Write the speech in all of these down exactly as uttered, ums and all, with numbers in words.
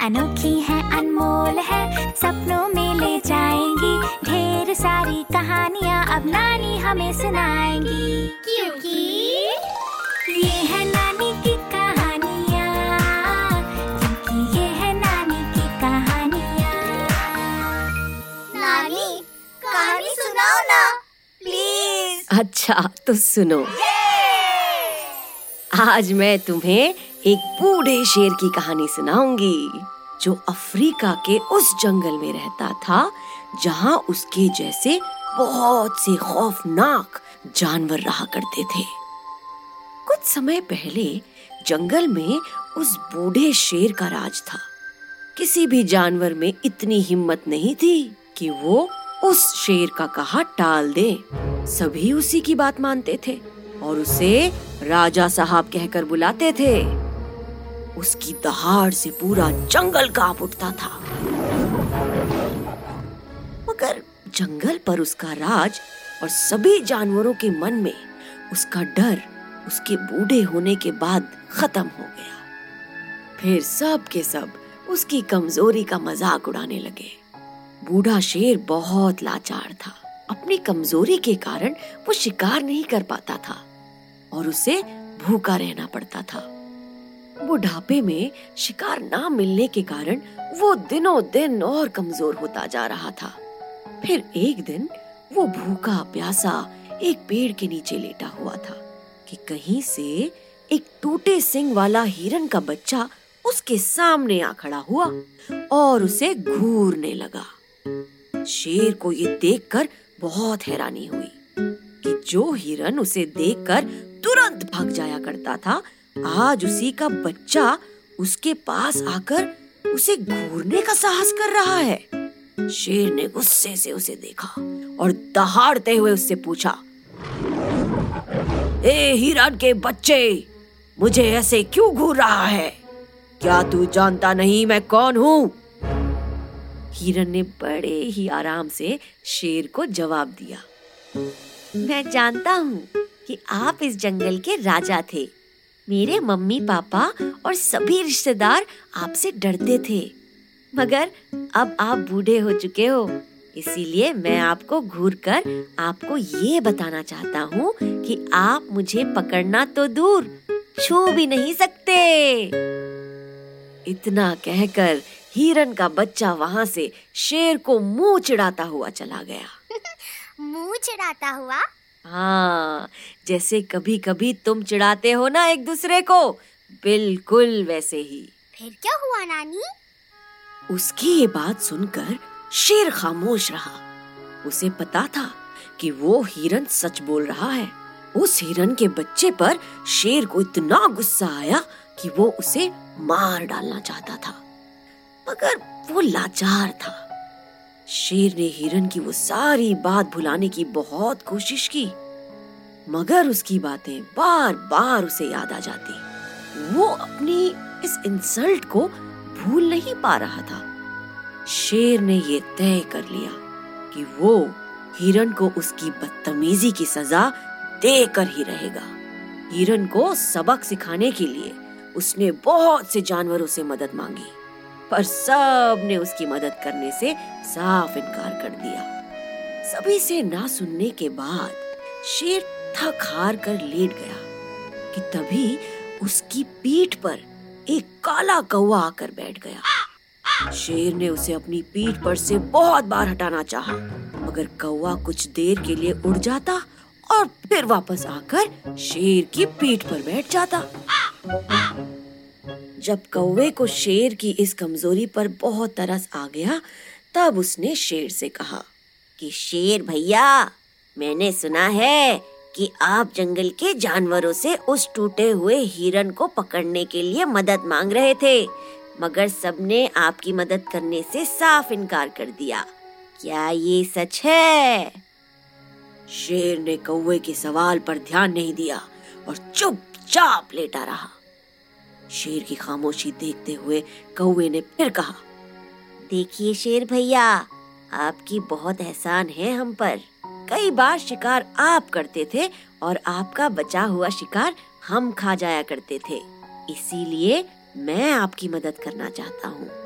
अनोखी है, अनमोल है, सपनों में ले जाएंगी। ढेर सारी कहानियाँ अब नानी हमें सुनाएंगी, क्योंकि ये है नानी की कहानियाँ, क्योंकि ये है नानी की कहानियाँ। नानी, कहानी सुनाओ ना, प्लीज। अच्छा तो सुनो, आज मैं तुम्हें एक बूढ़े शेर की कहानी सुनाऊंगी जो अफ्रीका के उस जंगल में रहता था जहां उसके जैसे बहुत से खौफनाक जानवर रहा करते थे। कुछ समय पहले जंगल में उस बूढ़े शेर का राज था। किसी भी जानवर में इतनी हिम्मत नहीं थी कि वो उस शेर का कहा टाल दे। सभी उसी की बात मानते थे और उसे राजा साहब कहकर बुलाते थे। उसकी दहाड़ से पूरा जंगल कांप उठता था। मगर जंगल पर उसका राज और सभी जानवरों के मन में उसका डर उसके बूढ़े होने के बाद खत्म हो गया। फिर सब के सब उसकी कमजोरी का मजाक उड़ाने लगे। बूढ़ा शेर बहुत लाचार था। अपनी कमजोरी के कारण वो शिकार नहीं कर पाता था और उसे भूखा रहना पड़ता था। बुढ़ापे में शिकार ना मिलने के कारण वो दिनों दिन और कमजोर होता जा रहा था। फिर एक दिन वो भूखा प्यासा एक पेड़ के नीचे लेटा हुआ था कि कहीं से एक टूटे सिंग वाला हिरन का बच्चा उसके सामने आ खड़ा हुआ और उसे घूरने लगा। शेर को ये देखकर बहुत हैरानी हुई कि जो हिरन उसे देखकर तुरंत भाग जाया करता था, आज उसी का बच्चा उसके पास आकर उसे घूरने का साहस कर रहा है। शेर ने गुस्से से उसे देखा और दहाड़ते हुए उससे पूछा, ए हिरन के बच्चे, मुझे ऐसे क्यों घूर रहा है? क्या तू जानता नहीं मैं कौन हूँ? हिरन ने बड़े ही आराम से शेर को जवाब दिया, मैं जानता हूँ कि आप इस जंगल के राजा थे। मेरे मम्मी पापा और सभी रिश्तेदार आपसे डरते थे, मगर अब आप बूढ़े हो चुके हो, इसीलिए मैं आपको घूरकर आपको ये बताना चाहता हूँ कि आप मुझे पकड़ना तो दूर, छू भी नहीं सकते। इतना कहकर हिरन का बच्चा वहाँ से शेर को मुंह चिढ़ाता हुआ चला गया। मुंह चिढ़ाता हुआ? हाँ, जैसे कभी कभी तुम चिढ़ाते हो ना एक दूसरे को, बिल्कुल वैसे ही। फिर क्या हुआ नानी? उसकी ये बात सुनकर शेर खामोश रहा। उसे पता था कि वो हिरन सच बोल रहा है। उस हिरन के बच्चे पर शेर को इतना गुस्सा आया कि वो उसे मार डालना चाहता था, मगर वो लाचार था। शेर ने हिरन की वो सारी बात भुलाने की बहुत कोशिश की, मगर उसकी बातें बार बार उसे याद आ जाती। वो अपनी इस इंसल्ट को भूल नहीं पा रहा था। शेर ने ये तय कर लिया कि वो हिरन को उसकी बदतमीजी की सजा देकर ही रहेगा। हिरन को सबक सिखाने के लिए उसने बहुत से जानवरों से मदद मांगी, पर सब ने उसकी मदद करने से साफ इनकार कर दिया। सभी से ना सुनने के बाद शेर थक हार कर लेट गया कि तभी उसकी पीठ पर एक काला कौवा आकर बैठ गया। शेर ने उसे अपनी पीठ पर से बहुत बार हटाना चाहा, मगर कौवा कुछ देर के लिए उड़ जाता और फिर वापस आकर शेर की पीठ पर बैठ जाता। जब कौवे को शेर की इस कमजोरी पर बहुत तरस आ गया, तब उसने शेर से कहा कि शेर भैया, मैंने सुना है कि आप जंगल के जानवरों से उस टूटे हुए हिरन को पकड़ने के लिए मदद मांग रहे थे, मगर सबने आपकी मदद करने से साफ इनकार कर दिया। क्या ये सच है? शेर ने कौवे के सवाल पर ध्यान नहीं दिया और चुपचाप लेटा रहा। शेर की खामोशी देखते हुए कौवे ने फिर कहा, देखिए शेर भैया, आपकी बहुत एहसान है हम पर। कई बार शिकार आप करते थे और आपका बचा हुआ शिकार हम खा जाया करते थे, इसीलिए मैं आपकी मदद करना चाहता हूँ।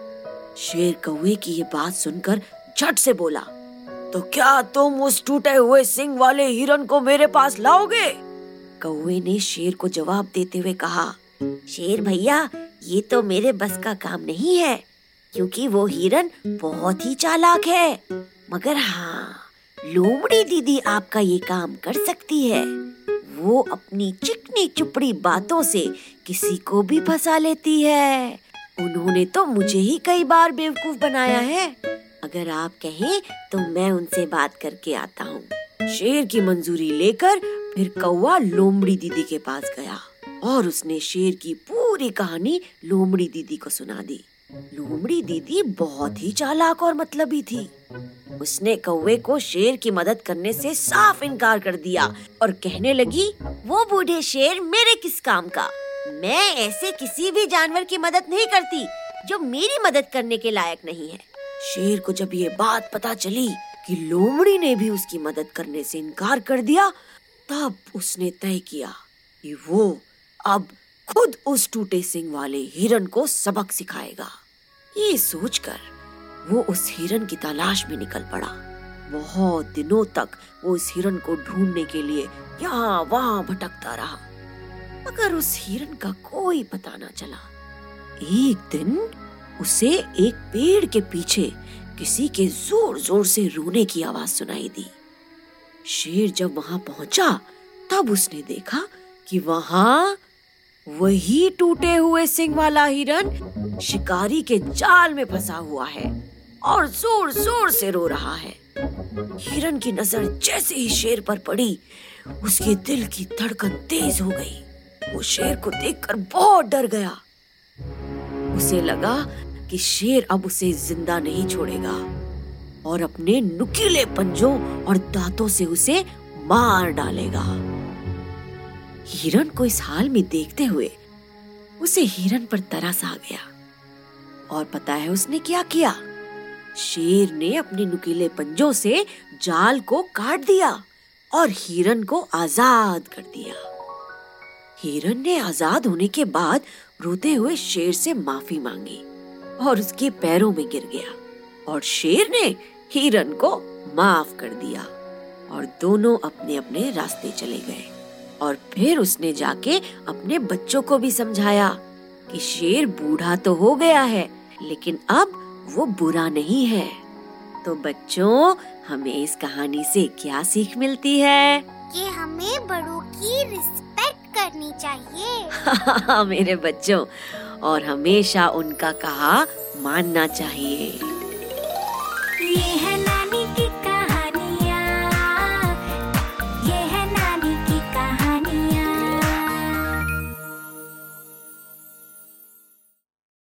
शेर कौवे की ये बात सुनकर झट से बोला, तो क्या तुम उस टूटे हुए सींग वाले हिरन को मेरे पास लाओगे? कौवे ने शेर को जवाब देते हुए कहा, शेर भैया, ये तो मेरे बस का काम नहीं है, क्योंकि वो हिरन बहुत ही चालाक है। मगर हाँ, लोमड़ी दीदी आपका ये काम कर सकती है। वो अपनी चिकनी चुपड़ी बातों से किसी को भी फंसा लेती है। उन्होंने तो मुझे ही कई बार बेवकूफ बनाया है। अगर आप कहें तो मैं उनसे बात करके आता हूँ। शेर की मंजूरी लेकर फिर कौवा लोमड़ी दीदी के पास गया और उसने शेर की पूरी कहानी लोमड़ी दीदी को सुना दी। लोमड़ी दीदी बहुत ही चालाक और मतलबी थी। उसने कौवे को शेर की मदद करने से साफ इनकार कर दिया और कहने लगी, वो बूढ़े शेर मेरे किस काम का? मैं ऐसे किसी भी जानवर की मदद नहीं करती जो मेरी मदद करने के लायक नहीं है। शेर को जब ये बात पता चली कि लोमड़ी ने भी उसकी मदद करने से इनकार कर दिया, तब उसने तय किया कि वो अब खुद उस टूटे सींग वाले हिरन को सबक सिखाएगा। ये सोचकर वो उस हिरन की तलाश में निकल पड़ा। बहुत दिनों तक वो उस हिरन को ढूंढने के लिए यहाँ वहाँ भटकता रहा, मगर उस हिरन का कोई पता न चला। एक दिन उसे एक पेड़ के पीछे किसी के जोर जोर से रोने की आवाज सुनाई दी। शेर जब वहां पहुंचा तब उसने देखा कि वहां वही टूटे हुए सींग वाला हिरन शिकारी के जाल में फंसा हुआ है और जोर जोर से रो रहा है। हिरन की नजर जैसे ही शेर पर पड़ी, उसके दिल की धड़कन तेज हो गई। वो शेर को देखकर बहुत डर गया। उसे लगा कि शेर अब उसे जिंदा नहीं छोड़ेगा और अपने नुकीले पंजों और दांतों से उसे मार डालेगा। हिरन को इस हाल में देखते हुए उसे हिरन पर तरस आ गया और पता है उसने क्या किया? शेर ने अपने नुकीले पंजों से जाल को काट दिया और हिरन को आजाद कर दिया। हिरन ने आजाद होने के बाद रोते हुए शेर से माफी मांगी और उसके पैरों में गिर गया और शेर ने हिरन को माफ कर दिया और दोनों अपने अपने रास्ते चले गए। और फिर उसने जाके अपने बच्चों को भी समझाया कि शेर बूढ़ा तो हो गया है, लेकिन अब वो बुरा नहीं है। तो बच्चों, हमें इस कहानी से क्या सीख मिलती है? कि हमें बड़ों की रिस्पेक्ट करनी चाहिए। मेरे बच्चों, और हमेशा उनका कहा मानना चाहिए। ये है